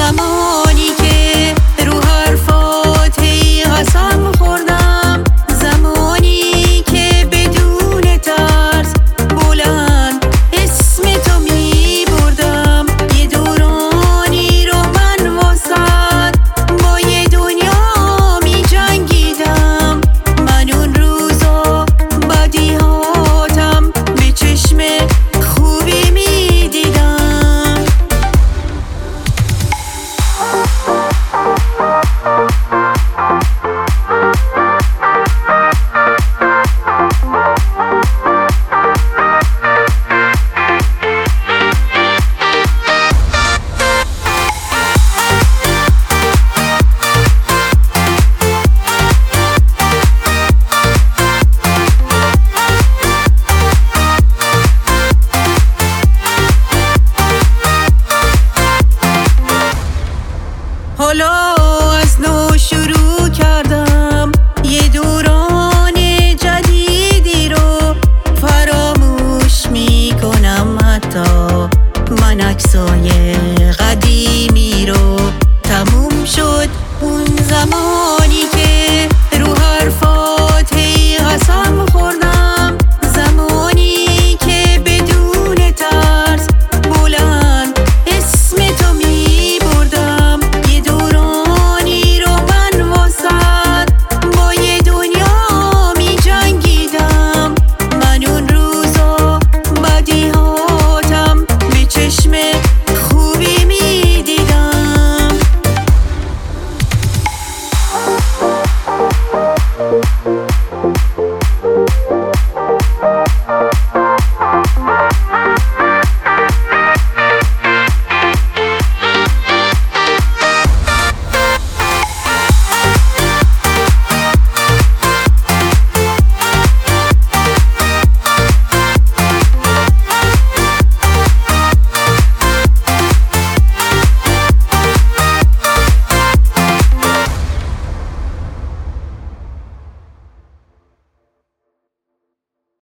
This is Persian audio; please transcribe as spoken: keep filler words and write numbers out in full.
زمانی که رو حرفات هی قسم خوردم، زمانی که بدون ترس بلند اسم تو می بردم. یه دورانی رو من واسد با یه دنیا می جنگیدم. من اون روزا بدیهاتم به چشم خوبی می دیدم. حالا